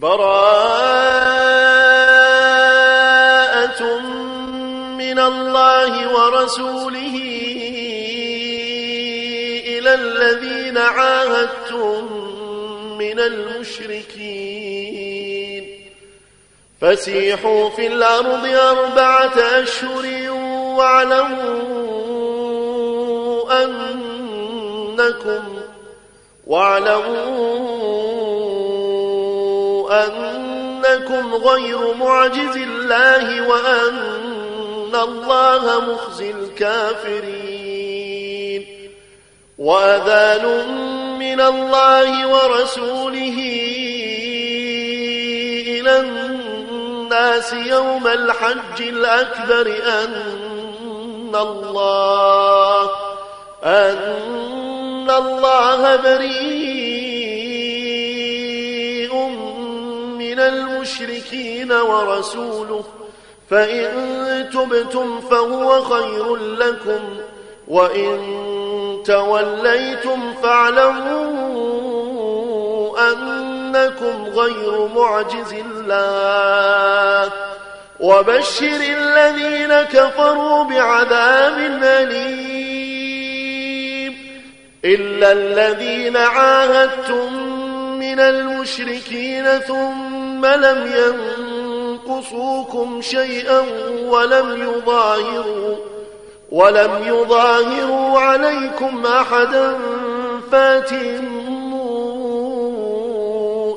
براءة من الله ورسوله إلى الذين عاهدتم من المشركين فسيحوا في الأرض 4 أشهر واعلموا أنكم غير معجز الله وأن الله مخزي الكافرين وأذان من الله ورسوله إلى الناس يوم الحج الأكبر أن الله بريء من المشركين ورسوله فإن تبتم فهو خير لكم وإن توليتم فاعلموا أنكم غير معجز الله وبشر الذين كفروا بعذاب أليم إلا الذين عاهدتم من المشركين ثم لم ينقصوكم شيئا ولم يظاهروا عليكم أحدا فاتموا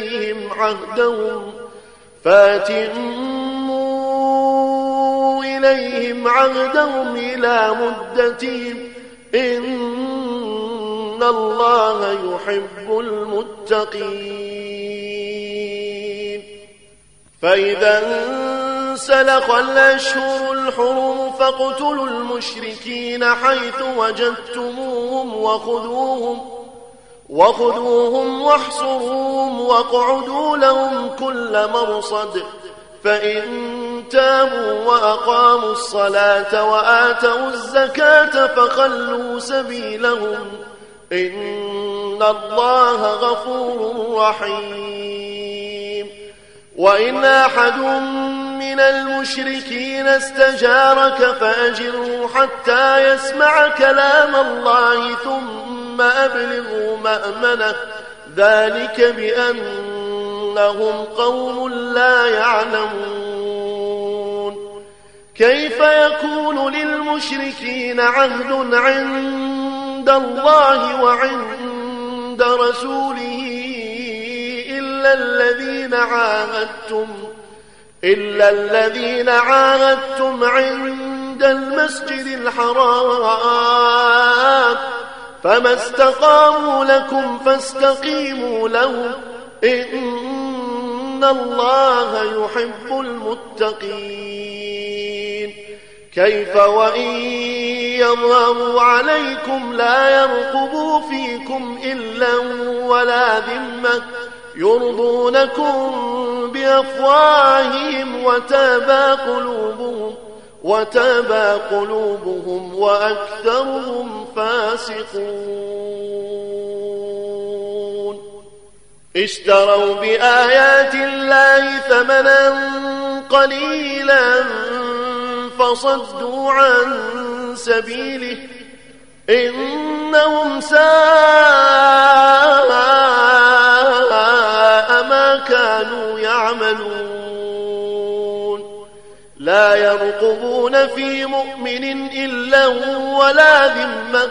إليهم عهدهم إلى مدتهم إن الله يحب المتقين فإذا انسلخ الأشهر الحرم فاقتلوا المشركين حيث وجدتموهم وخذوهم واحصروهم واقعدوا لهم كل مرصد فإن تابوا وأقاموا الصلاة وآتوا الزكاة فخلوا سبيلهم إن الله غفور رحيم وإن أحد من المشركين استجارك فأجره حتى يسمع كلام الله ثم أبلغوا مأمنه ذلك بأنهم قوم لا يعلمون كيف يكون للمشركين عهد عند الله وعند رسوله إلا الذين عاهدتم عند المسجد الحرام فما استقاموا لكم فاستقيموا لهم إن الله يحب المتقين كيف وإن يظهروا عليكم لا يرقبوا فيكم إلا ولا ذمة يرضونكم بأفواههم وتابى قلوبهم وأكثرهم فاسقون اشتروا بآيات الله ثمنا قليلا فصدوا عن سبيله إنهم ساء ما كانوا يعملون لا يرقبون في مؤمن إلا ولا ذمة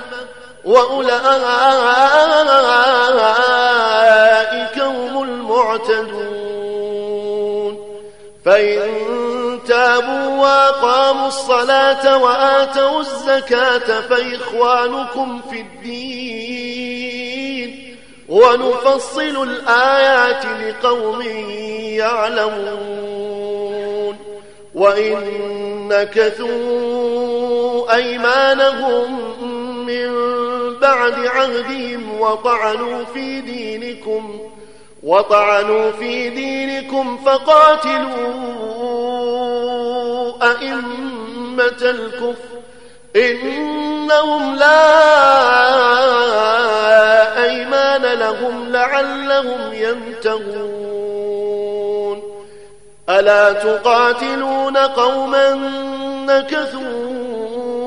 وأولئك هم المعتدون فإن تابوا وأقاموا الصلاة وآتوا الزكاة فإخوانكم في الدين ونفصل الآيات لقوم يعلمون وإن نكثوا أيمانهم من بعد عهدهم وطعنوا في دينكم فقاتلوا أئمة الكفر إنهم لا أيمان لهم لعلهم ينتهون ألا تقاتلون قوما نكثوا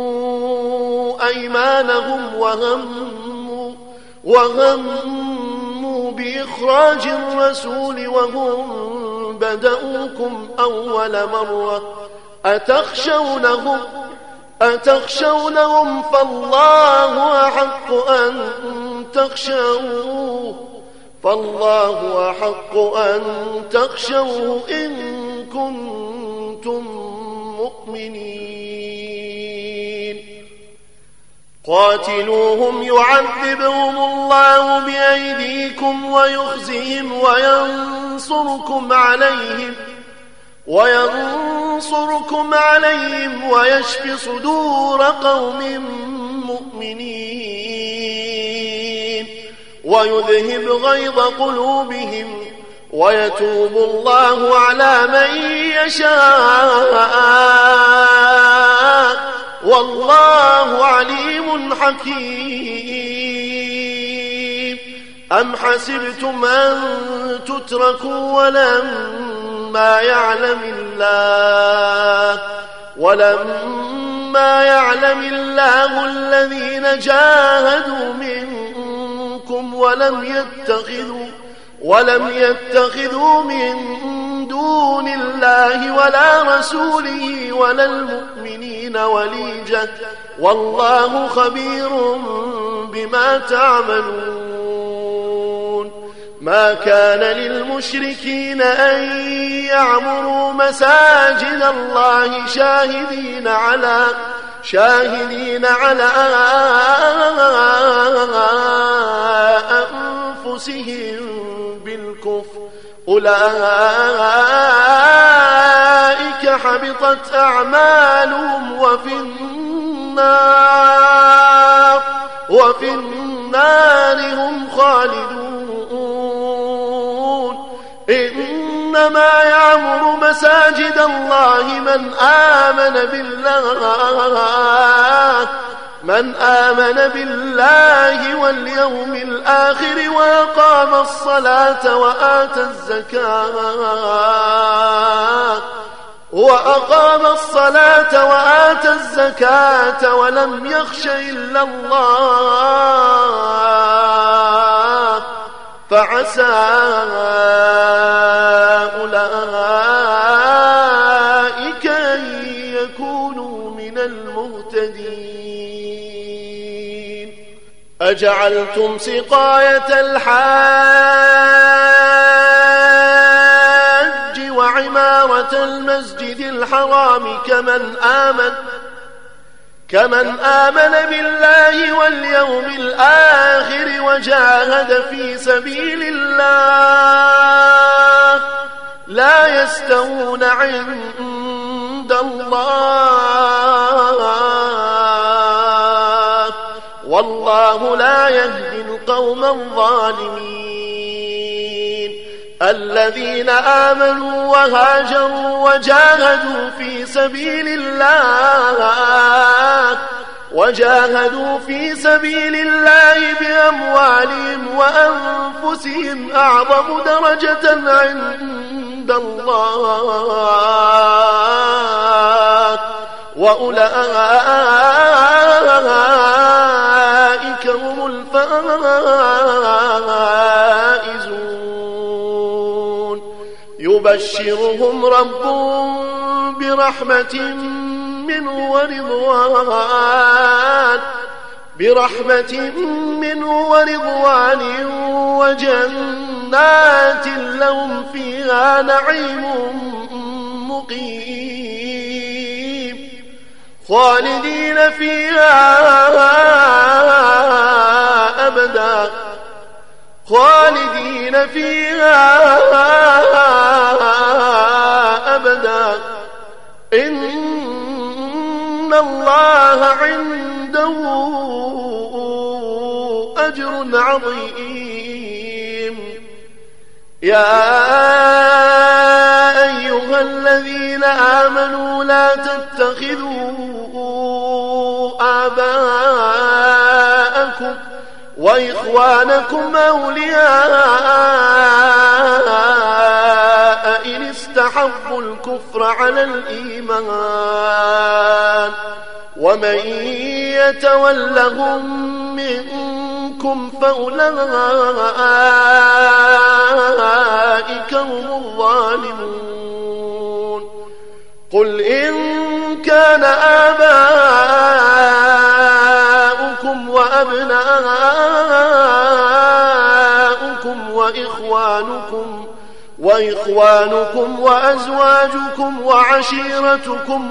أيمانهم وهموا بإخراج الرسول وهم بدؤوكم أول مرة أتخشونهم فالله أحق أن تخشوه إن كنتم مؤمنين قاتلوهم يعذبهم الله بأيديكم ويخزهم وينصركم عليهم ويشف صدور قوم مؤمنين ويذهب غيظ قلوبهم ويتوب الله على من يشاء والله عليم حكيم أم حسبتم أن تتركوا ولما يعلم الله الذين جاهدوا منكم ولم يتخذوا من دون الله ولا رسوله ولا المؤمنين وليجة والله خبير بما تعملون ما كان للمشركين أن يعمروا مساجد الله شاهدين على أنفسهم بالكفر أولئك حبطت أعمالهم وفي النار هم خالدون إنما يعمر مساجد الله من آمن بالله واليوم الآخر وأقام الصلاة وآتى الزكاة ولم يخش إلا الله فعسى أولئك أن يكونوا من المهتدين أجعلتم سقاية الحاج وعمارة المسجد الحرام كمن آمن بالله واليوم الآخر وجاهد في سبيل الله لا يستوون عند الله والله لا يهدي القوم الظالمين الذين آمنوا وهاجروا وجاهدوا في سبيل الله بأموالهم وأنفسهم أعظم درجة عند الله وأولئك هم الفائزون يبشرهم ربهم برحمة منه ورضوان وجنات لهم فيها نعيم مقيم خالدين فيها أبدا إن الله عنده أجر عظيم يا أيها الذين آمنوا لا تتخذوا آباءكم وإخوانكم أولياء إن استحبوا الكفر على الإيمان ومن يتولهم منكم فأولئك هم الظالمون قل إن كان آباؤكم وأبناؤكم وإخوانكم وأزواجكم وعشيرتكم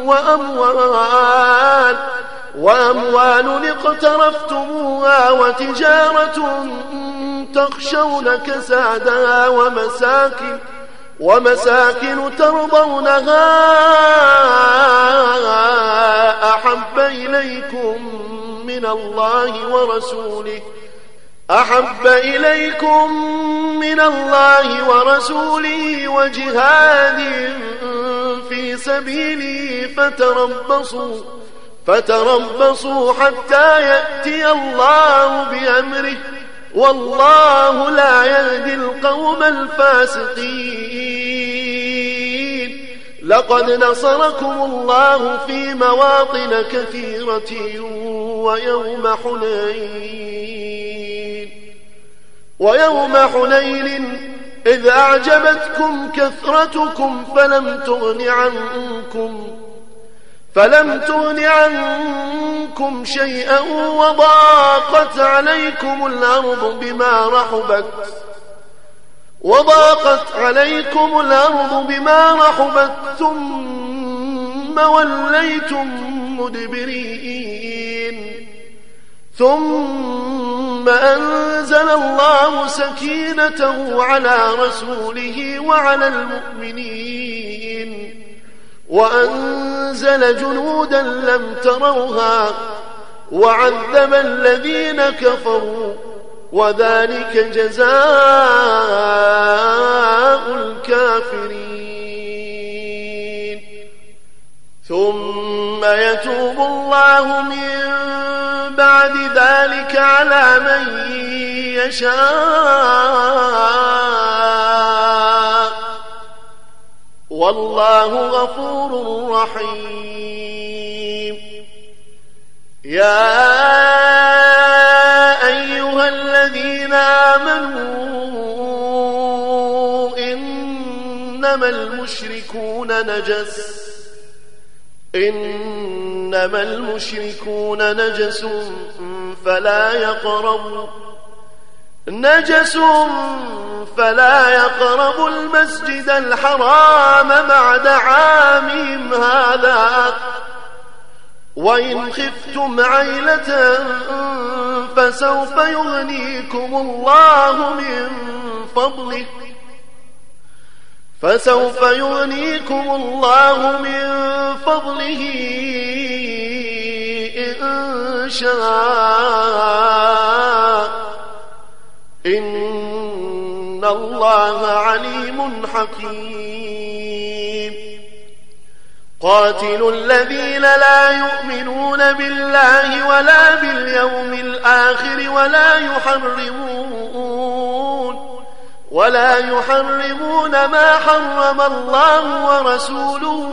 وأموال اقترفتموها وتجارة تخشون كسادها ومساكن ترضونها أحب إليكم من الله ورسوله وجهاد في سبيله فتربصوا حتى يأتي الله بأمره والله لا يهدي القوم الفاسقين لقد نصركم الله في مواطن كثيرة ويوم حنين إذ أعجبتكم كثرتكم فلم تغن عنكم شيئا وضاقت عليكم الأرض بما رحبت ثم وليتم مدبرين ثم أنزل الله سكينته على رسوله وعلى المؤمنين وأنزل جنودا لم تروها وعذب الذين كفروا وذلك جزاء الكافرين ثم يتوب الله من بعد ذلك على من يشاء والله غفور رحيم يا أيها الذين آمنوا إنما المشركون نجس فلا يقربوا المسجد الحرام بعد عامهم هذا وإن خفتم عيلة فسوف يغنيكم الله من فضله إن شاء إن الله عليم حكيم قاتلوا الذين لا يؤمنون بالله ولا باليوم الآخر ولا يحرمون ما حرم الله ورسوله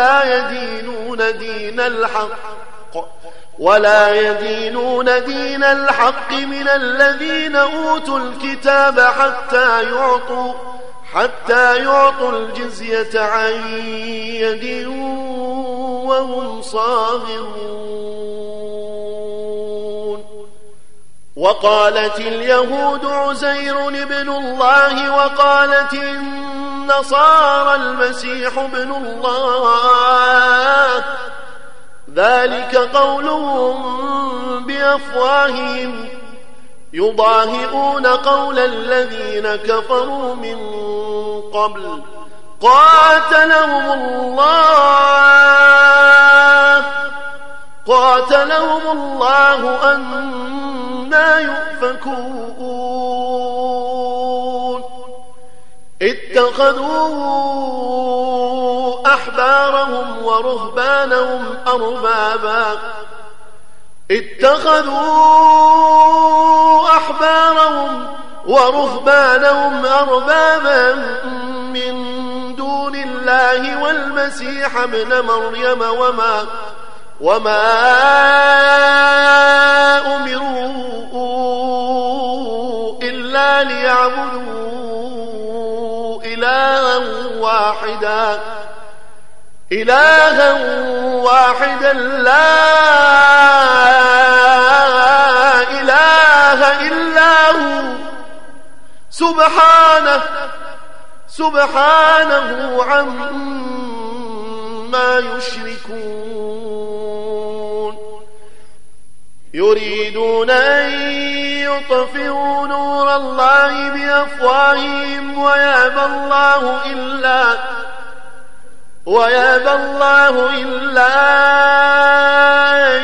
ولا يدينون دين الحق من الذين أوتوا الكتاب حتى يعطوا الجزية عن يد وهم صاغرون وقالت اليهود عزير ابن الله وقالت النصارى المسيح ابن الله ذلك قولهم بأفواههم يضاهئون قول الذين كفروا من قبل قاتلهم الله أنى يؤفكون اتخذوا أحبارهم ورهبانهم أربابا من دون الله الله والمسيح ابن مريم وما أمروا إلا ليعبدوا إلها واحدا لا إله إلا هو سبحانه عما يشركون يريدون أن يطفئوا نور الله بأفواههم ويابى الله إلا أن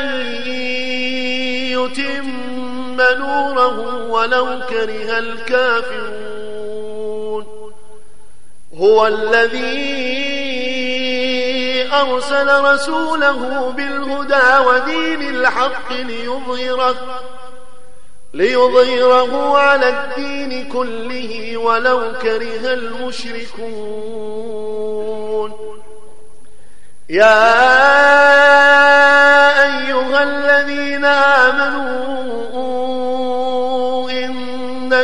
يتم نوره ولو كره الكافرون هو الذي أرسل رسوله بالهدى ودين الحق ليظهره على الدين كله ولو كره المشركون يا أيها الذين آمنوا إن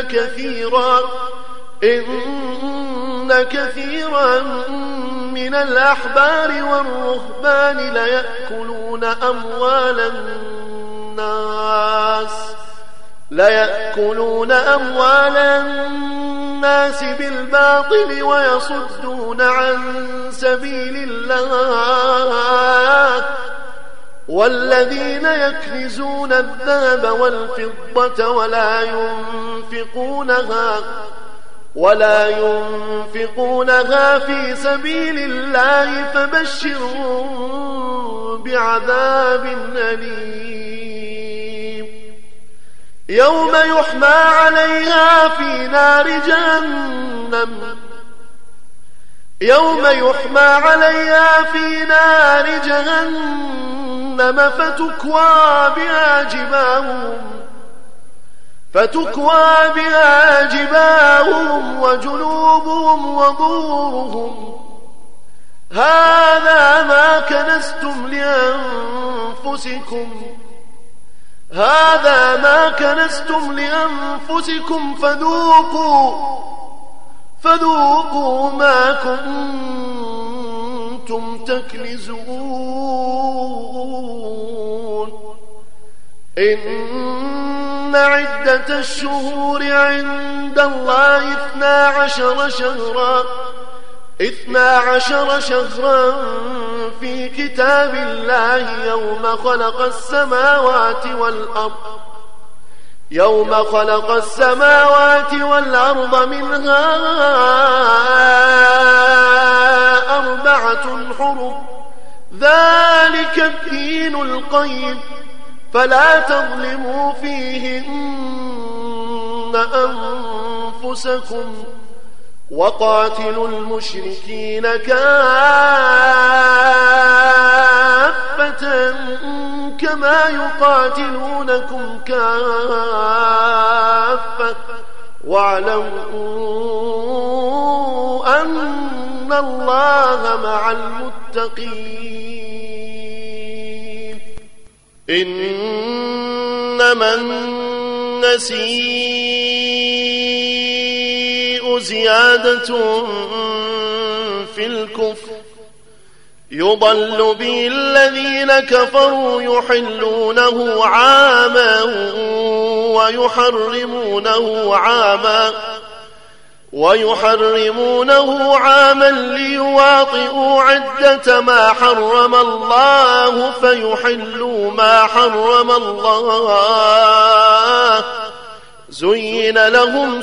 كثيرا من الأحبار والرهبان ليأكلون أموال الناس بالباطل ويصدون عن سبيل الله والذين يكنزون الذهب والفضة ولا ينفقونها في سبيل الله فبشرهم بعذاب أليم يوم يحمى عليها في نار جهنم فتكوى بها جباههم وجنوبهم وظهورهم هذا ما كنزتم لأنفسكم فذوقوا ما كنتم تكنزون إن عدة الشهور عند الله 12 شهرا في كتاب الله يوم خلق السماوات والأرض منها 4 حرم ذلك الدين القيم فلا تظلموا فيهن أنفسكم وقاتلوا المشركين كافة كما يقاتلونكم كافة واعلموا أن الله مع المتقين إنما النسيء زيادة في الكفر يضل به الذين كفروا يحلونه عاما ويحرمونه عاما ليواطئوا عدة ما حرم الله فيحلوا ما حرم الله زين لهم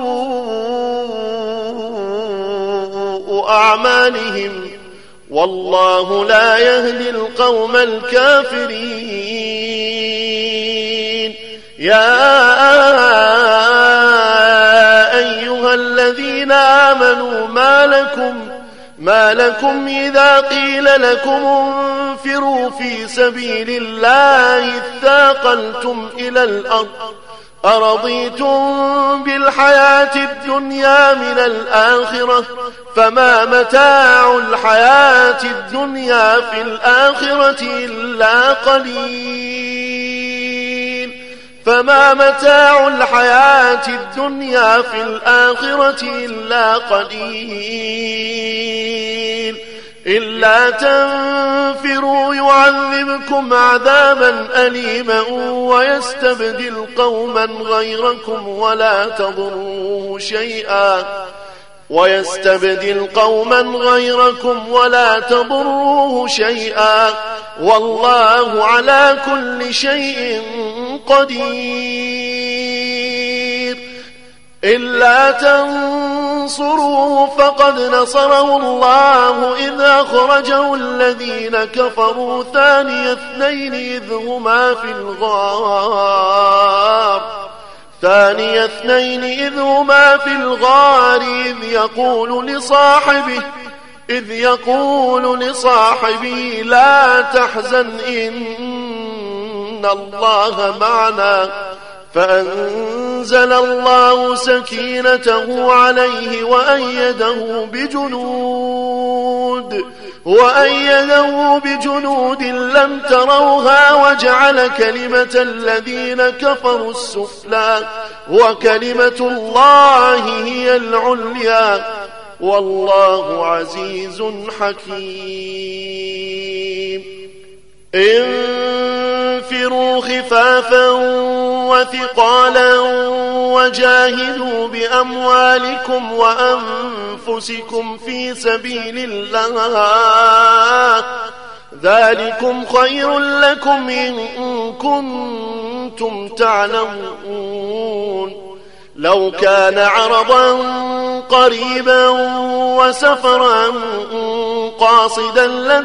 سوء أعمالهم والله لا يهدي القوم الكافرين يا أيها الذين آمنوا ما لكم إذا قيل لكم انفروا في سبيل الله اثاقلتم إلى الأرض أرضيتم بالحياة الدنيا من الآخرة فما متاع الحياة الدنيا في الآخرة إلا قليل فما متاع الحياة الدنيا في الآخرة إلا قليل إلا تنفروا يعذبكم عذابا أليما ويستبدل قوما غيركم ولا تضروه شيئا والله على كل شيء قدير إلا تنصروه فقد نصره الله إذ أخرجه الذين كفروا ثاني اثنين إذ هما في الغار إذ يقول لصاحبه لا تحزن إن الله معنا فأنزل الله سكينته عليه وأيده بجنود لم تروها وجعل كلمة الذين كفروا السفلى وكلمة الله هي العليا والله عزيز حكيم انفروا خفافا وثقالا وجاهدوا بأموالكم وأنفسكم في سبيل الله ذلكم خير لكم إن كنتم تعلمون لو كان عرضا قريبا وسفرا قاصدا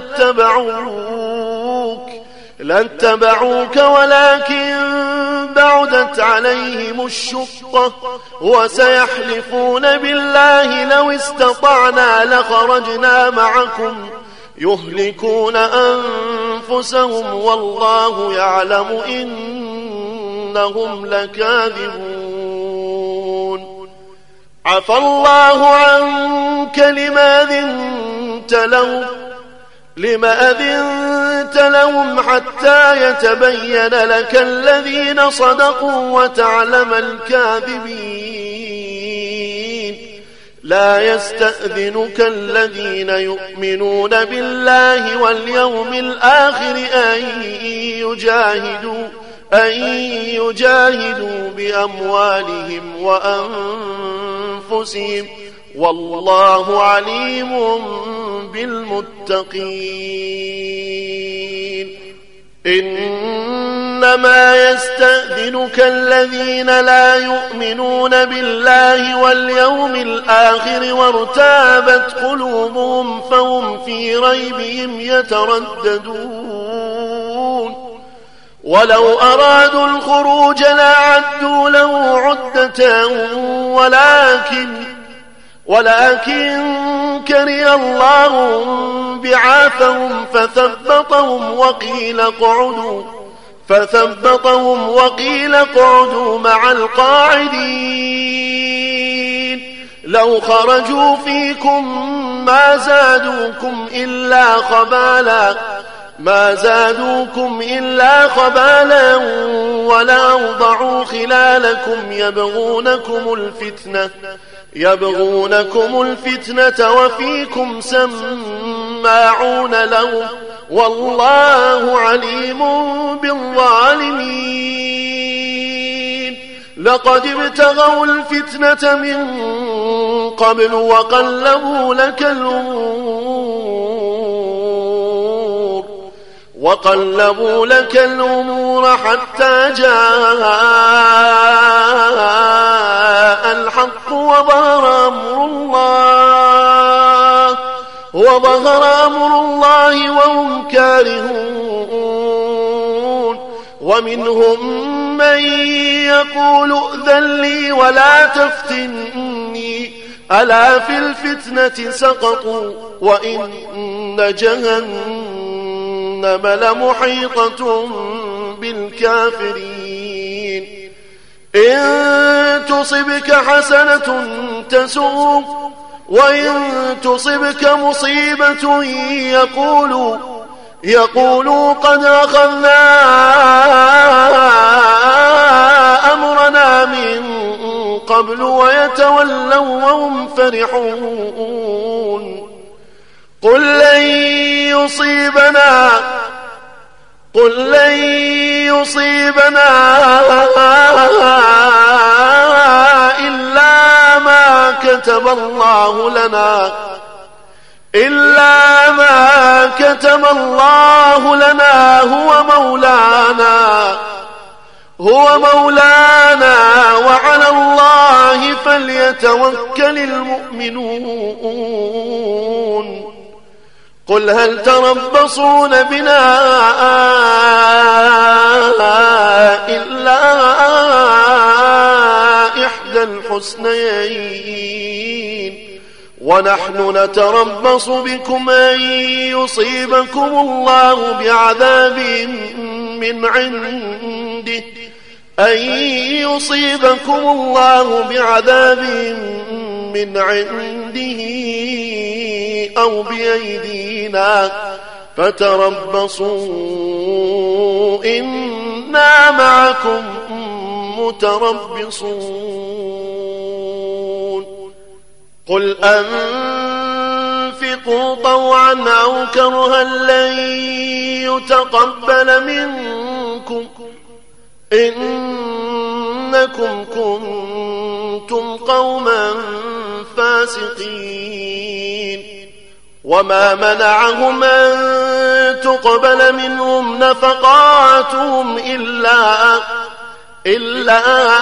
لاتبعوك ولكن بعدت عليهم الشقة وسيحلفون بالله لو استطعنا لخرجنا معكم يهلكون أنفسهم والله يعلم إنهم لكاذبون عفى الله عنك لما أذنت لهم حتى يتبين لك الذين صدقوا وتعلم الكاذبين لا يستأذنك الذين يؤمنون بالله واليوم الآخر أن يجاهدوا بأموالهم وأنفسهم والله عليم بالمتقين إنما يستأذنك الذين لا يؤمنون بالله واليوم الآخر وارتابت قلوبهم فهم في ريبهم يترددون ولو أرادوا الخروج لأعدوا له عدة ولكن كره الله بعاثهم فثبطهم وقيل اقعدوا مع القاعدين لو خرجوا فيكم ما زادوكم إلا خبالا ولا أوضعوا خلالكم يبغونكم الفتنة وفيكم سماعون لهم والله عليم بالظالمين لقد ابتغوا الفتنة من قبل وقلبوا لك الأمور حتى جاء الحق وظهر أمر الله وهم كارهون ومنهم من يقول ائذن لي ولا تفتني ألا في الفتنة سقطوا وإن جهنم لمحيطة بالكافرين إن تصبك حسنة تسؤك وإن تصبك مصيبة يقولوا قد أخذنا أمرنا من قبل ويتولوا وهم فرحون. قل لن يصيبنا إلا ما كتب الله لنا هو مولانا وعلى الله فليتوكل المؤمنون. قل هل تربصون بنا إلا إحدى الحسنيين ونحن نتربص بكم أن يصيبكم الله بعذاب من عنده أو بأيدينا فتربصوا إنا معكم متربصون. قل أنفقوا طوعا أو كرها لن يتقبل منكم إنكم كنتم قوما فاسقين. وما منعهم أن تقبل منهم نفقاتهم إلا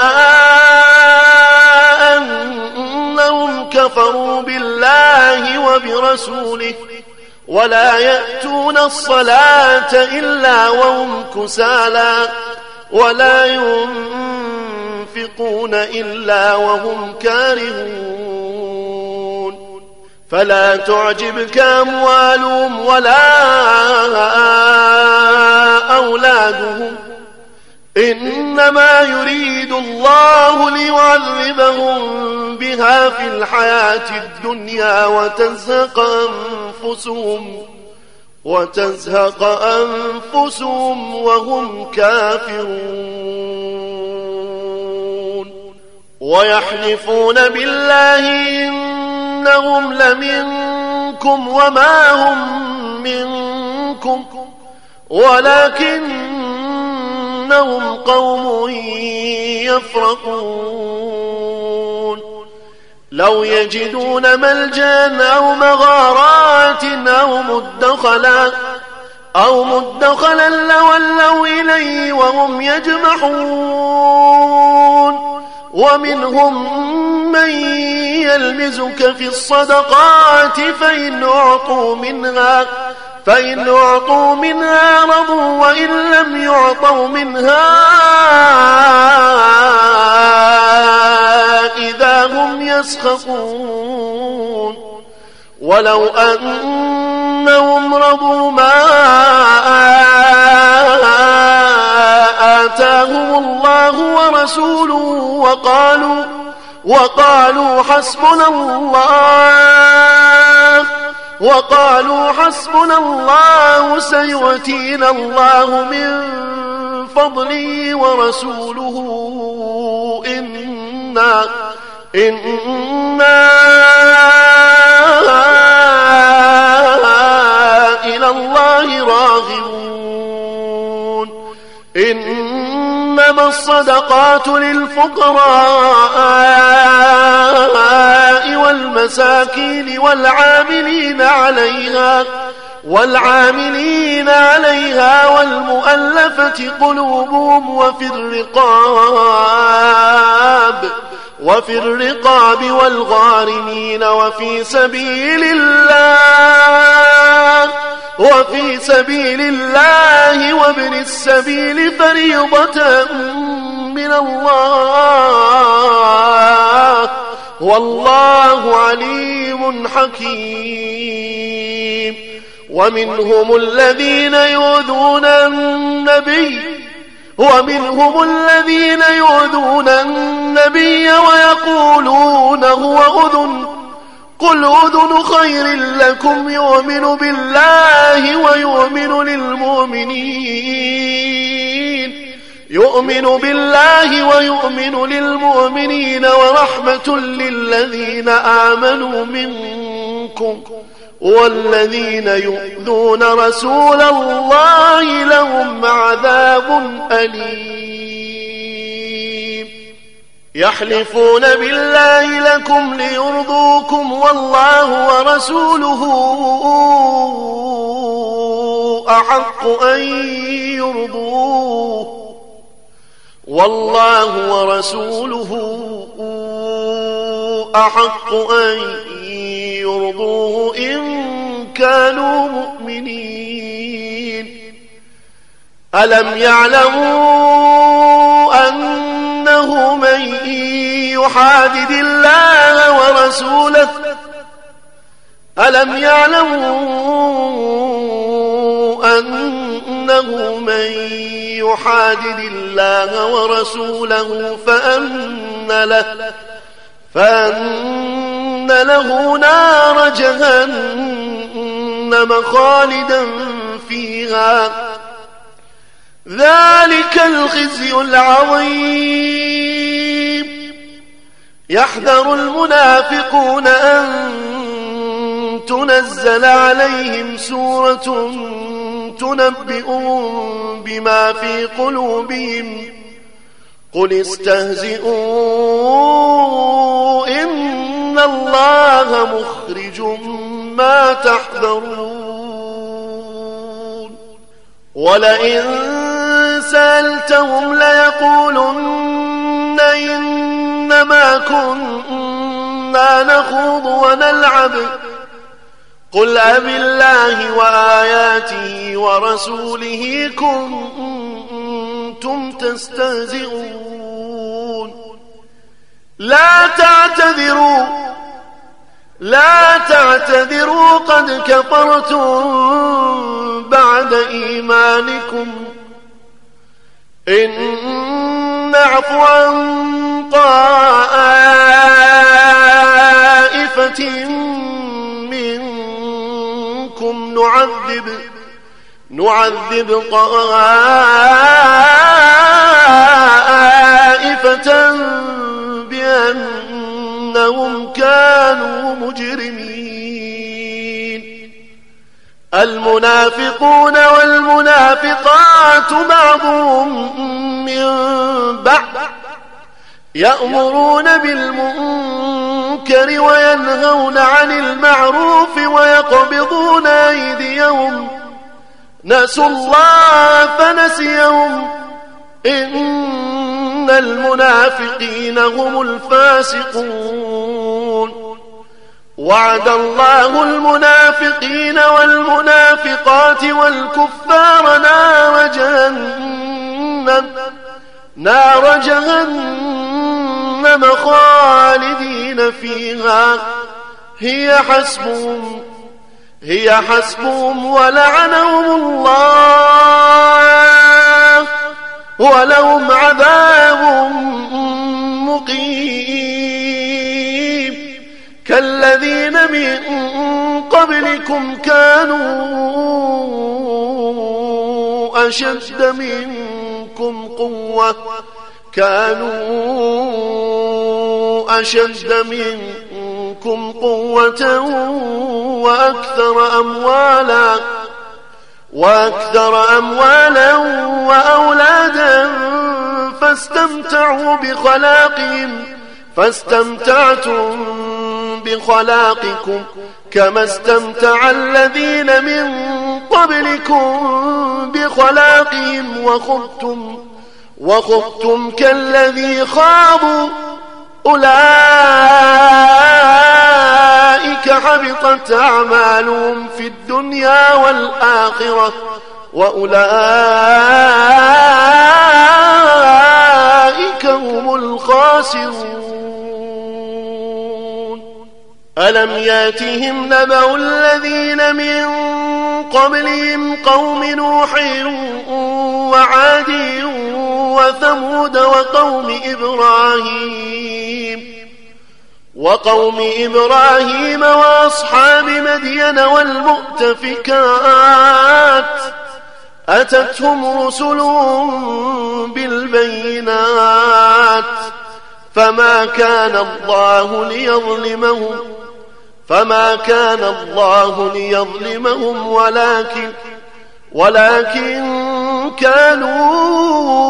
أنهم كفروا بالله وبرسوله ولا يأتون الصلاة إلا وهم كسالى ولا ينفقون إلا وهم كارهون. فلا تعجبك أموالهم ولا أولادهم إنما يريد الله ليعذبهم بها في الحياة الدنيا وتزهق أنفسهم وهم كافرون. ويحلفون بالله إنهم لمنكم وما هم منكم ولكنهم قوم يفرقون. لو يجدون ملجأ أو مغارات أو مدخلا لولوا إليه وهم يجمحون. ومنهم من يلمزك في الصدقات فإن أعطوا منها رضوا وإن لم يعطوا منها إذا هم يسخطون. ولو أنهم رضوا ما آتاهم الله ورسوله وقالوا حسبنا الله سيؤتينا الله من فضله ورسوله إنا إلى الله راغبون. إنما الصدقات للفقراء والمساكين والعاملين عليها والمؤلفة قلوبهم وفي الرقاب والغارمين وفي سبيل الله وابن السبيل فريضة من الله والله عليم حكيم. ومنهم الذين يؤذون النبي ومنهم الذين يؤذون النبي ويقولون هو أذن قل أذن خير لكم يؤمن بالله ويؤمن للمؤمنين ورحمة للذين آمنوا منكم والذين يؤذون رسول الله لهم عذاب أليم يحلفون بالله لكم ليرضوكم والله ورسوله أحق أن يرضوه إن كانوا مؤمنين ألم يعلموا أنه من يحادد الله ورسوله فأن له نار جهنم خالدا فيها ذلك الخزي العظيم يحذر المنافقون أن تنزل عليهم سورة تنبئهم بما في قلوبهم قل استهزئوا إن الله مخرج ما تحذرون ولئن سألتهم ليقولن إنما كنا نخوض ونلعب قل أبالله وآياته ورسوله كنتم تستهزئون لا تعتذروا قد كفرتم بعد إيمانكم إن نعفو عن طائفة منكم نعذب طائفة بأنهم كانوا مجرمين المنافقون والمنافقات بعضهم من بعض يأمرون بالمنكر وينهون عن المعروف ويقبضون أيديهم نسوا الله فنسيهم إن المنافقين هم الفاسقون وعد الله المنافقين والمنافقات والكفار نار جهنم خالدين فيها هي حسبهم ولعنهم الله ولهم عذاب مقيم كالذين من قبلكم كانوا أشد منكم قوة وأكثر أموالا وأولادا فاستمتعتم بخلاقكم كما استمتع الذين من قبلكم بخلاقهم وخضتم كالذي خاضوا أولئك حبطت أعمالهم في الدنيا والآخرة وأولئك هم الخاسرون ألم ياتهم نبأ الذين من قبلهم قوم نوح وعاد وثمود وقوم إبراهيم وأصحاب مدين والمؤتفكات أتتهم رسلهم بالبينات فما كان الله ليظلمهم ولكن كانوا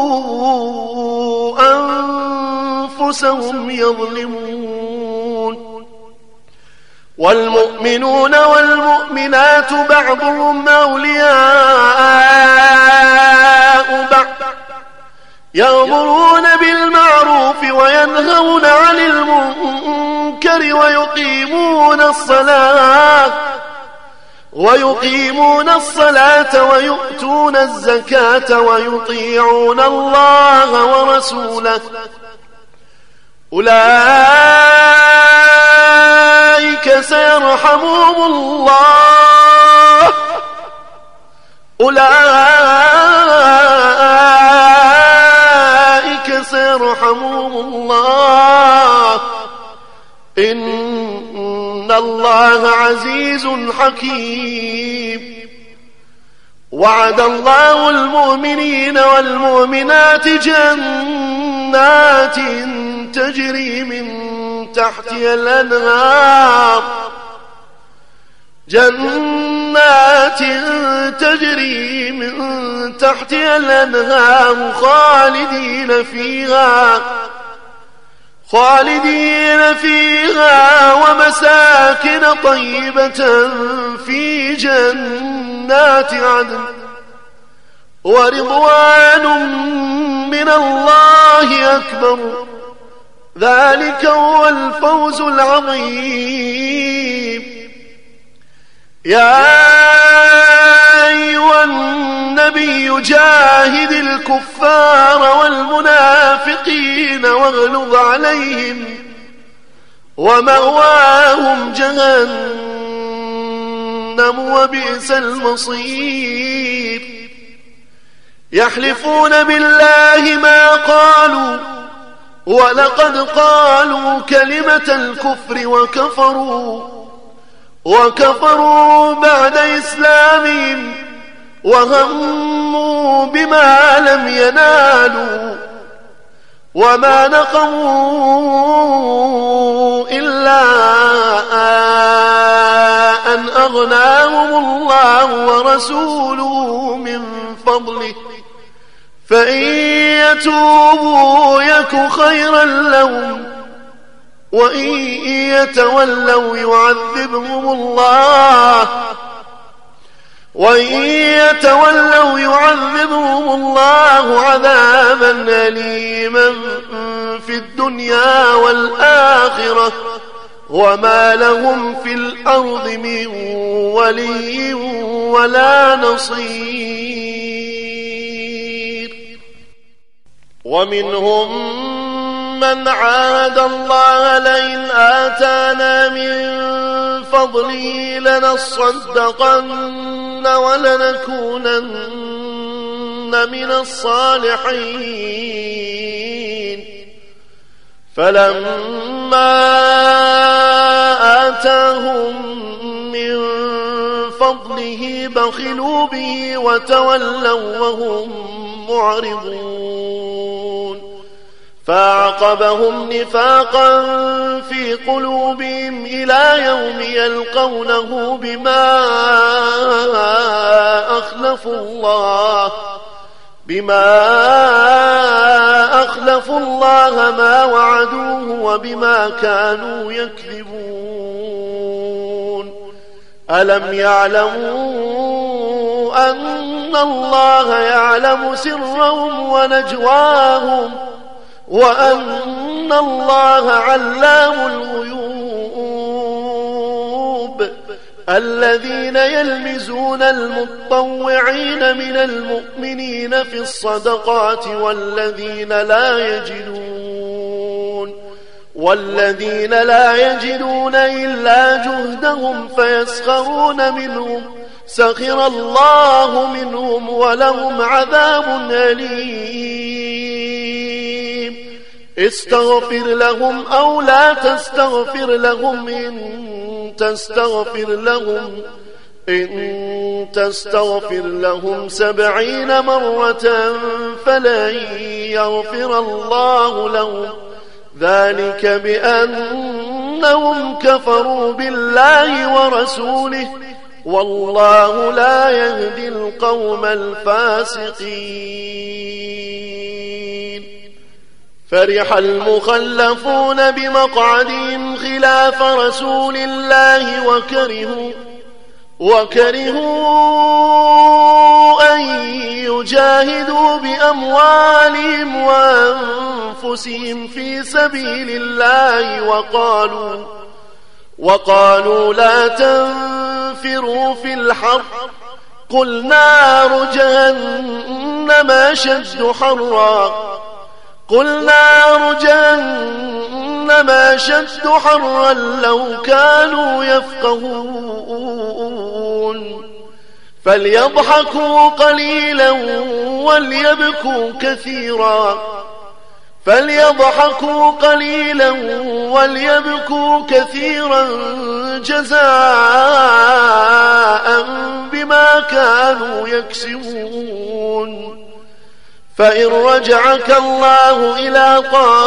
أنفسهم يظلمون. والمؤمنون والمؤمنات بعضهم أولياء بعض يأمرون بالمعروف وينهون عن المنكر ويقيمون الصلاة ويؤتون الزكاة ويطيعون الله ورسوله أولئك سيرحمهم الله إن الله عزيز حكيم. وعد الله المؤمنين والمؤمنات جنات تجري من تحتها الأنهار خالدين فيها ومساكن طيبة في جنات عدن ورضوان من الله أكبر ذلك هو الفوز العظيم. يا أيها النبي جاهد الكفار والمنافقين واغلظ عليهم ومأواهم جهنم وبئس المصير. يحلفون بالله ما قالوا ولقد قالوا كلمة الكفر وكفروا بعد إسلامهم وهموا بما لم ينالوا وما نقموا إلا أن أغناهم الله ورسوله من فضله فإن يتوبوا يك خيرا لهم وإن يتولوا يعذبهم الله عذابا أليما في الدنيا والآخرة وما لهم في الأرض من ولي ولا نصير. ومنهم من عاهد الله لئن آتانا من فضله لنصدقن ولنكونن من الصالحين فلما آتاهم من فضله بخلوا به وتولوا وهم معرضون فأعقبهم نفاقا في قلوبهم إلى يوم يلقونه بما أخلفوا الله ما وعدوه وبما كانوا يكذبون. ألم يعلموا أن الله يعلم سرهم ونجواهم وأن الله علام الغيوب. الذين يلمزون المطوعين من المؤمنين في الصدقات والذين والذين لا يجدون إلا جهدهم فيسخرون منهم سخر الله منهم ولهم عذاب أليم استغفر لهم أو لا تستغفر لهم إن تستغفر لهم 70 مرة فلن يغفر الله لهم ذلك بأنهم كفروا بالله ورسوله والله لا يهدي القوم الفاسقين فرح المخلفون بمقعدهم خلاف رسول الله وكرهوا أن يجاهدوا بأموالهم وأنفسهم في سبيل الله وقالوا لا تنفروا في الحر قل نار جهنم أشد حرا لو كانوا يفقهون فليضحكوا قليلا وليبكوا كثيرا جزاء بما كانوا يكسبون فإن رجعك الله إلى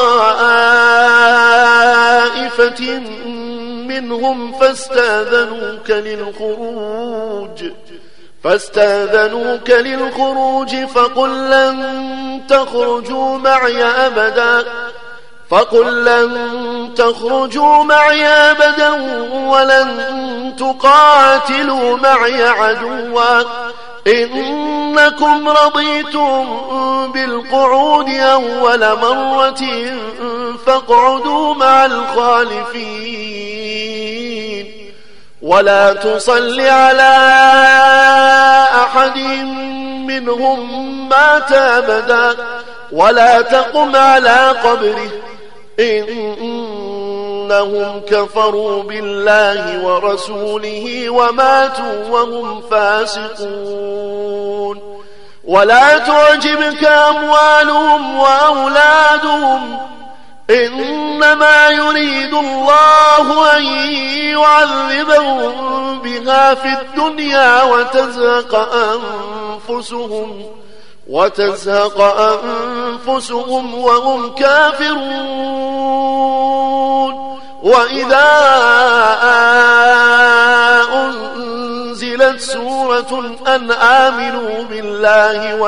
طائفة منهم فاستاذنوك للخروج فقل لن تخرجوا معي أبدا ولن تقاتلوا معي عدوا إنكم رضيتم بالقعود أول مرة فاقعدوا مع الخالفين ولا تصل على أحد منهم مات أبدا ولا تقم على قبره إنهم كفروا بالله ورسوله وماتوا وهم فاسقون ولا تعجبك أموالهم وأولادهم إنما يريد الله أن يعذبهم بها في الدنيا وتزهق أنفسهم وهم كافرون وإذا أنزلت سورة أن آمنوا بالله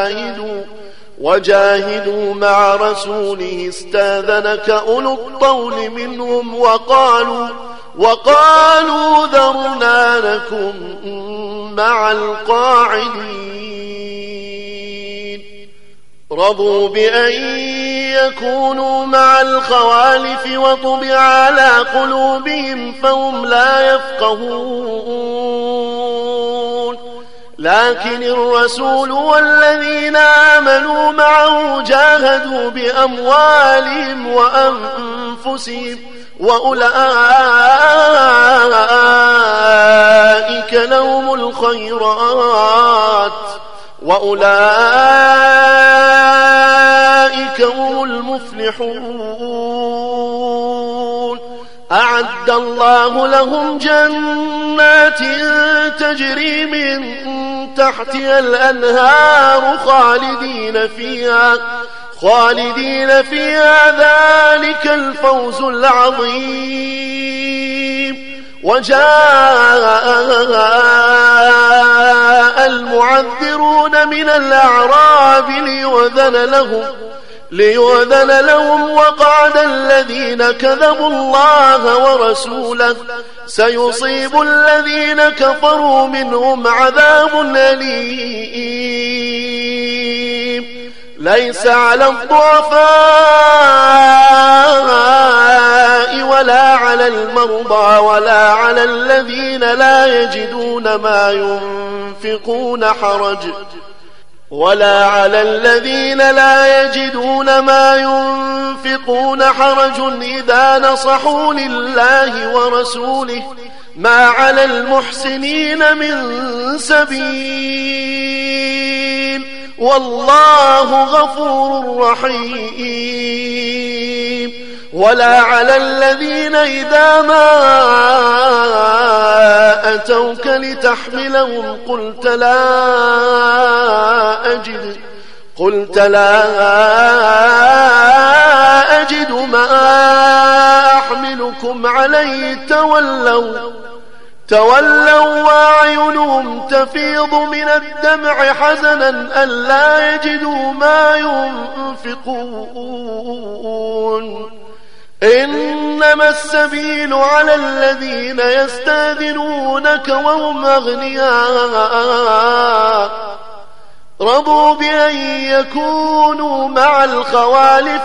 وجاهدوا مع رسوله استاذنك أولو الطول منهم وقالوا ذرنا لكم مع القاعدين رضوا بأن يكونوا مع الخوالف وطبع على قلوبهم فهم لا يفقهون لكن الرسول والذين آمنوا معه جاهدوا بأموالهم وأنفسهم وأولئك لهم الخيرات وأولئك هم المفلحون أعد الله لهم جنات تجري من تحتها الأنهار خالدين فيها ذلك الفوز العظيم وجاء المعذرون من الأعراب ليؤذن لهم وقعد الذين كذبوا الله ورسوله سيصيب الذين كفروا منهم عذاب أليم ليس على الضعفاء ولا على المرضى ولا على الذين لا يجدون ما ينفقون ولا على الذين لا يجدون ما ينفقون حرج إذا نصحوا لله ورسوله ما على المحسنين من سبيل والله غفور رحيم. ولا على الذين إذا ما أتوك لتحملهم قلت لا أجد ما أحملكم عليه تولوا وأعينهم تفيض من الدمع حزنا ألا يجدوا ما ينفقون. إنما السبيل على الذين يستأذنونك وهم أغنياء رضوا بأن يكونوا مع الخوالف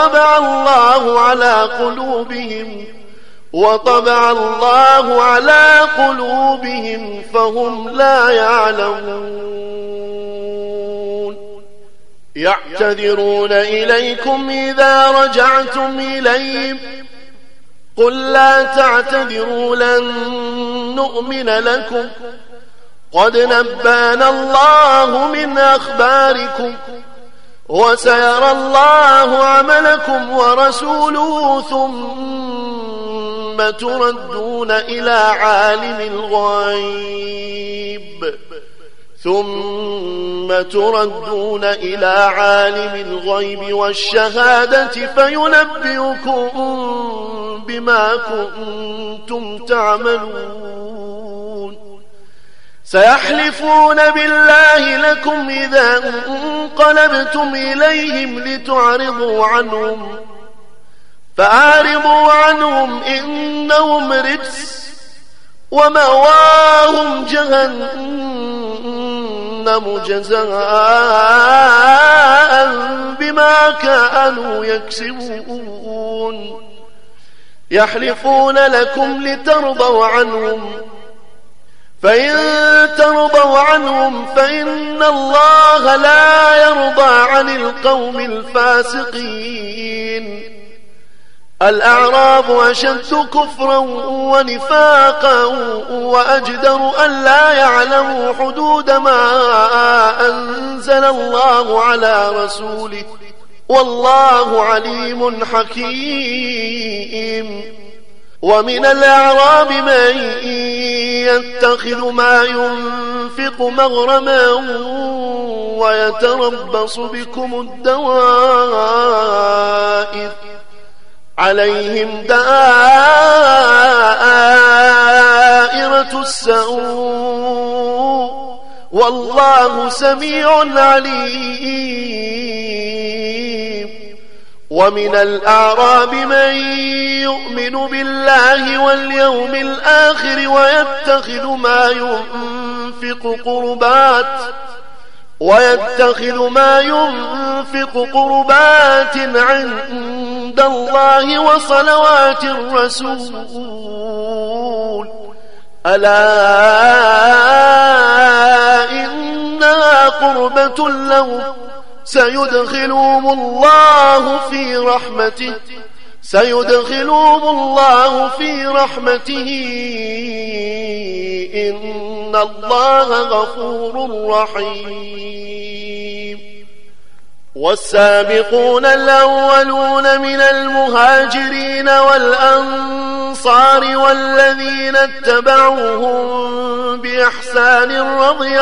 وطبع الله على قلوبهم فهم لا يعلمون. يعتذرون إليكم إذا رجعتم إليهم قل لا تعتذروا لن نؤمن لكم قد نبأنا الله من أخباركم وسيرى الله عملكم ورسوله ثم تردون إلى عالم الغيب والشهادة فينبئكم بما كنتم تعملون. سيحلفون بالله لكم إذا انقلبتم إليهم لتعرضوا عنهم فأعرضوا عنهم إنهم رجس ومأواهم جهنم جزاء بما كانوا يكسبون. يحلفون لكم لترضوا عنهم فإن ترضوا عنهم فإن الله لا يرضى عن القوم الفاسقين. الأعراب أشد كفرا ونفاقا وأجدر أن لا يعلموا حدود ما أنزل الله على رسوله والله عليم حكيم. ومن الأعراب من يتخذ ما ينفق مغرما ويتربص بكم الدوائر عليهم دائرة السوء والله سميع عليم. ومن الأعراب من يؤمن بالله واليوم الآخر ويتخذ ما ينفق قربات عند الله وصلوات الرسول ألا إنها قربة لهم سيدخلهم الله في رحمته إن الله غفور رحيم. والسابقون الأولون من المهاجرين والأنصار والذين اتبعوهم بإحسان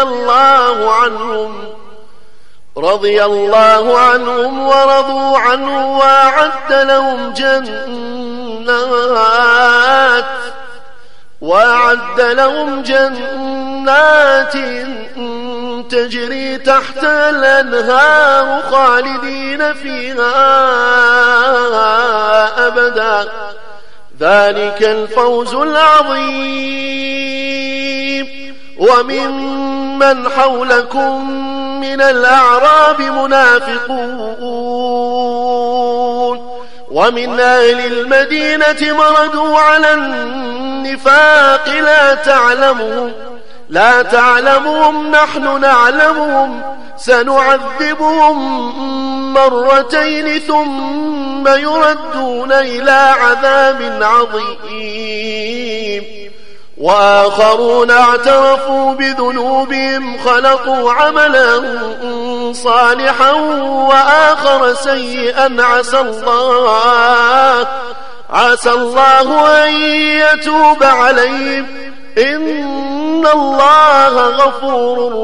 رضي الله عنهم ورضوا عنه وأعد لهم جنات تجري تحتها الأنهار خالدين فيها أبدا ذلك الفوز العظيم. وممن حولكم من الأعراب منافقون ومن أهل المدينة مردوا على النفاق لا تعلمهم نحن نعلمهم سنعذبهم مرتين ثم يردون إلى عذاب عظيم وآخرون اعترفوا بذنوبهم خلقوا عملا صالحا وآخر سيئا عسى الله أن يتوب عليهم إن الله غفور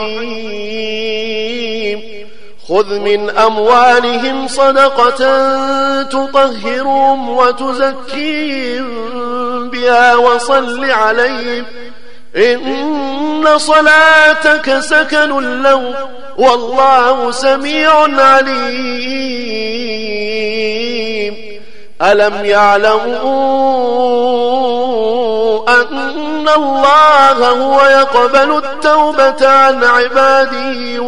رحيم خذ من أموالهم صدقة تطهرهم وتزكيهم بها وصل عليهم إن صلاتك سكن لهم والله سميع عليم ألم يعلموا أن الله هو يقبل التوبة عن عباده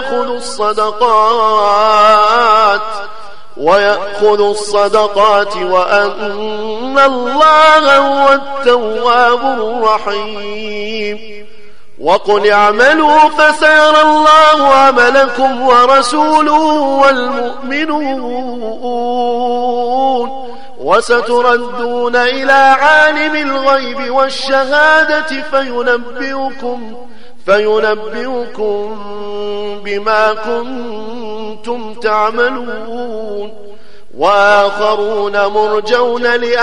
ويأخذ الصدقات وأن الله هو التواب الرحيم وقل اعملوا فسيرى الله عملكم ورسوله والمؤمنون وستردون إلى عالم الغيب والشهادة فينبئكم بما كنتم تعملون وآخرون مرجون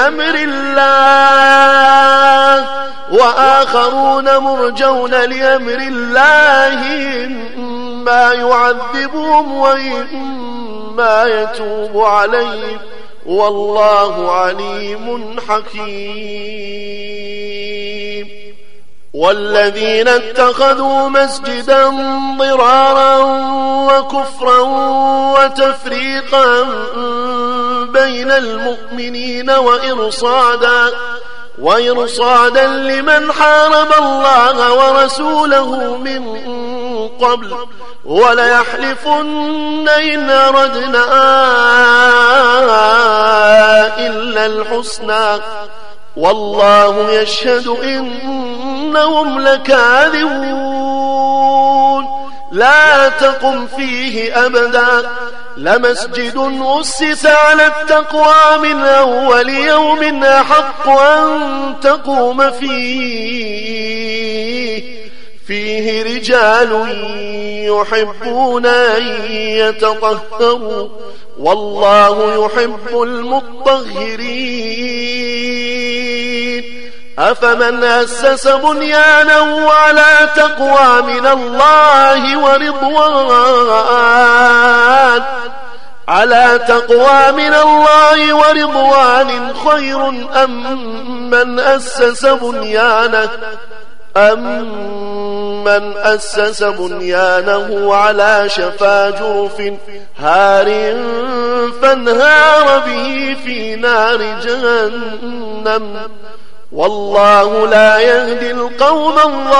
لأمر الله إما يعذبهم وإما يتوب عليهم والله عليم حكيم والذين اتخذوا مسجدا ضرارا وكفرا وتفريقا بين المؤمنين وإرصادا لمن حارب الله ورسوله من قبل وليحلفن إن أردنا إلا الحسنى والله يشهد إنهم لكاذبون لا تقم فيه أبدا لمسجد أسس على التقوى من أول يوم أحق أن تقوم فيه رجال يحبون أن يتطهروا والله يحب المطهرين أفمن أسس بنيانه على تقوى من الله ورضوان خير أم من أسس بنيانه على شفا جرف هار فانهار به في نار جهنم والله لا يهدي القوم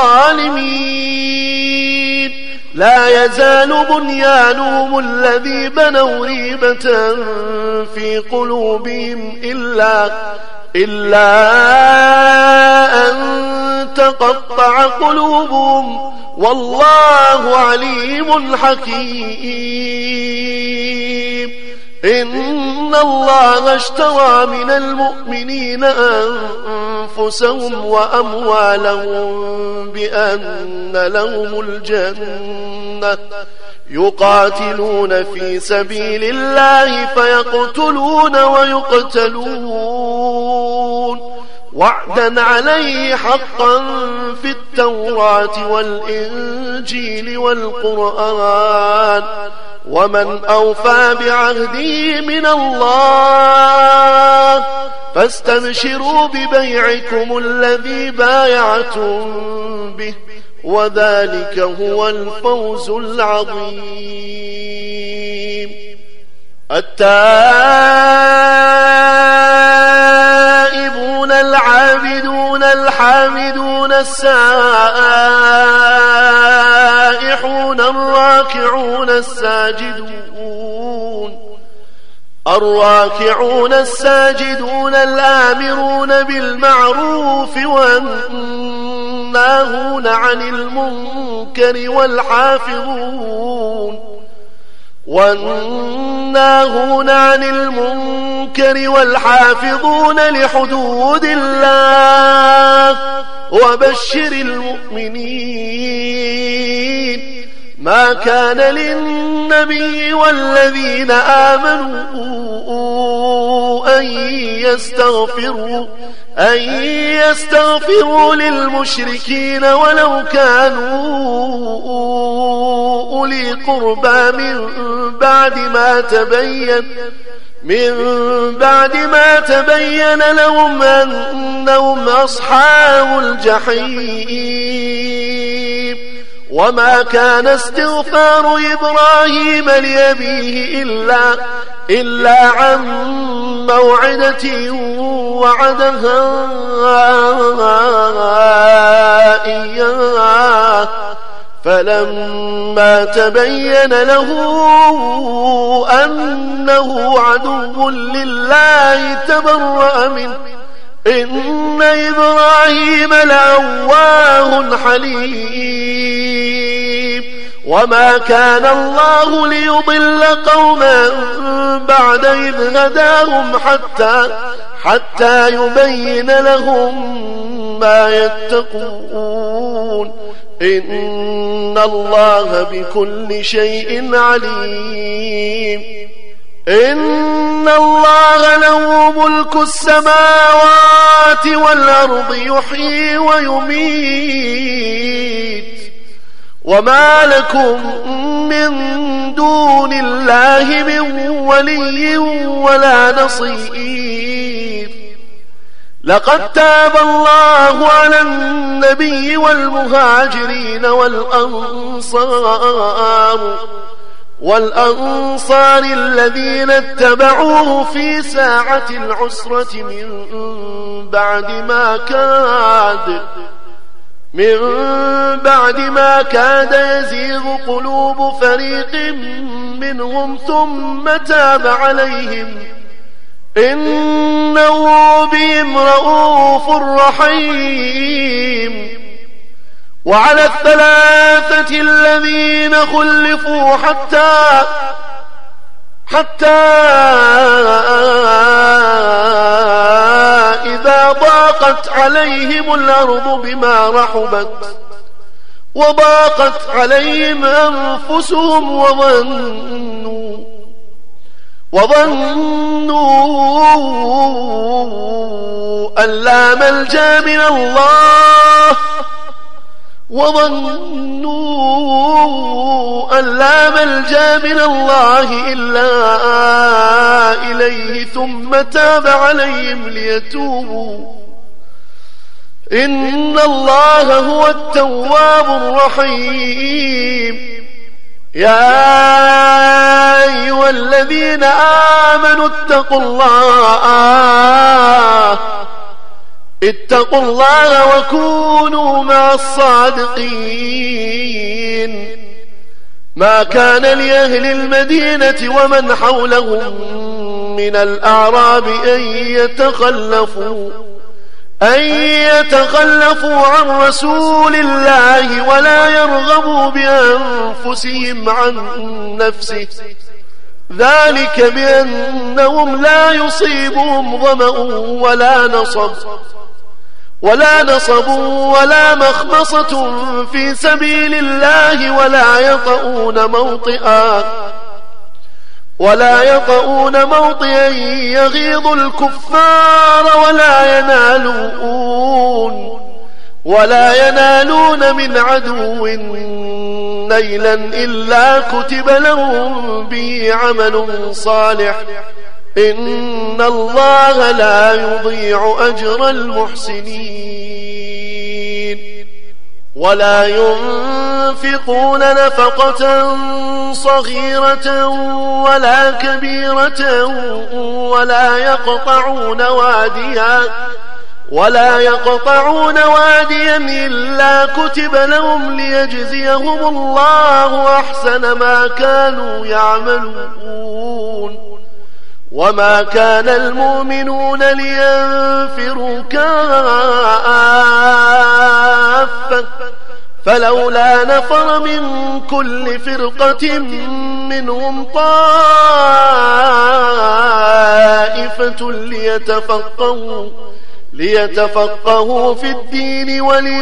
الظالمين لا يزال بنيانهم الذي بنوا ريبة في قلوبهم إلا أن تقطع قلوبهم والله عليم حكيم إن الله اشترى من المؤمنين أنفسهم وأموالهم بأن لهم الجنة يقاتلون في سبيل الله فيقتلون ويقتلون وعدا عليه حقا في التوراة والإنجيل والقرآن ومن أوفى بعهده من الله فاستبشروا ببيعكم الذي بايعتم به وذلك هو الفوز العظيم التائبون العابدون الحامدون السائحون الراكعون الساجدون الآمرون بالمعروف والناهون والناهون عن المنكر والحافظون لحدود الله وبشر المؤمنين. ما كان للنبي والذين آمنوا أن يستغفروا للمشركين ولو كانوا أولي قربى من بعد ما تبين لهم أنهم أصحاب الجحيم. وما كان استغفار إبراهيم لأبيه إلا عن موعدة وعدها إياه فلما تبين له أنه عدو لله تبرأ منه إن إبراهيم لأواه حليم. وما كان الله ليضل قوما بعد إذ هداهم حتى يبين لهم ما يتقون إن الله بكل شيء عليم. إن الله له ملك السماوات والأرض يحيي ويميت وما لكم من دون الله من ولي ولا نصير. لقد تاب الله على النبي والمهاجرين والأنصار الذين اتبعوه في ساعة العسرة من بعد ما كاد يزيغ قلوب فريق منهم ثم تاب عليهم إنه بهم رؤوف رحيم. وعلى الثلاثة الذين خلفوا حتى إذا ضاقت عليهم الأرض بما رحبت وضاقت عليهم أنفسهم وظنوا أن لا ملجأ من الله إلا إليه ثم تاب عليهم ليتوبوا إن الله هو التواب الرحيم. يا أيها الذين آمنوا اتقوا الله وكونوا مع الصادقين. ما كان لأهل المدينة ومن حولهم من الأعراب أن يتخلفوا عن رسول الله ولا يرغبوا بأنفسهم عن نفسه ذلك بأنهم لا يصيبهم ظمأ ولا مخمصة في سبيل الله ولا يطؤون موطئا يغيظ الكفار ولا ينالون من عدو نيلا إلا كتب لهم به عمل صالح إن الله لا يضيع أجر المحسنين. ولا ينفقون نفقة صغيرة ولا كبيرة ولا يقطعون واديا إلا كتب لهم ليجزيهم الله أحسن ما كانوا يعملون. وما كان المؤمنون لينفروا كافة كافة فلولا نفر من كل فرقة منهم طائفة ليتفقهوا في الدين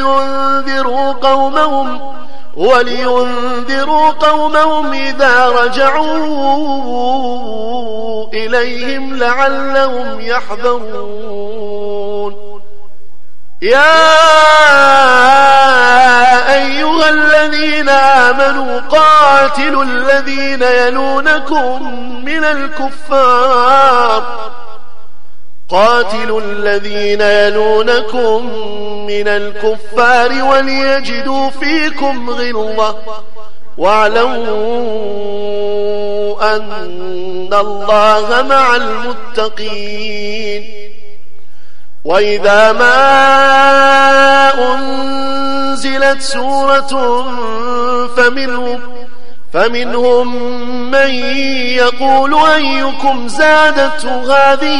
ولينذروا قومهم إذا رجعوا إليهم لعلهم يحذرون. يا أيها الذين آمنوا قاتلوا الذين يلونكم من الكفار وليجدوا فيكم غلظة واعلموا أن الله مع المتقين. وإذا ما أنزلت سورة فمنهم من يقول أيكم زادته هذه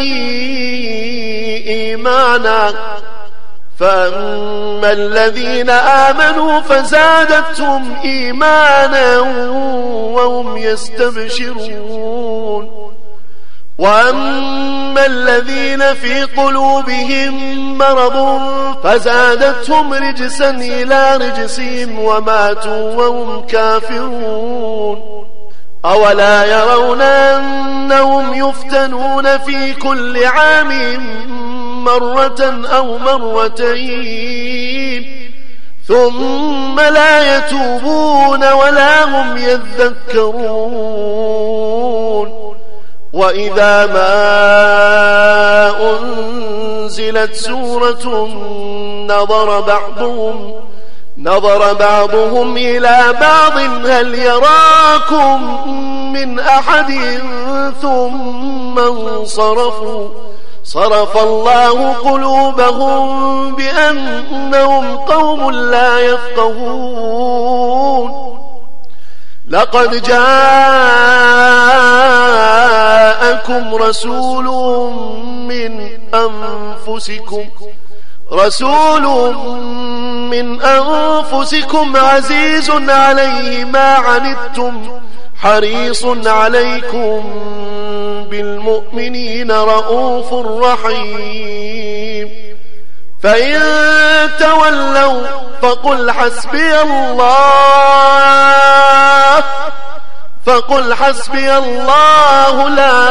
إيمانا فأما الذين آمنوا فزادتهم إيمانا وهم يستبشرون. وأما الذين في قلوبهم مرض فزادتهم رجسا إلى رجسهم وماتوا وهم كافرون. أولا يرون أنهم يفتنون في كل عام مرة أو مرتين ثم لا يتوبون ولا هم يذكرون. وإذا ما أنزلت سورة نظر بعضهم إلى بعض هل يراكم من أحد ثم انصرفوا صرف الله قلوبهم بأنهم قوم لا يفقهون. لقد جاءكم رسول من أنفسكم عزيز عليه ما عنتم حريص عليكم بالمؤمنين رؤوف رحيم. فإن تولوا فقل حسبي الله لا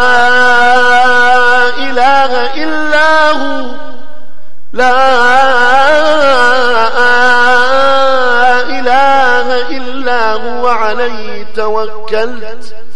إله إلا هو عليه توكلت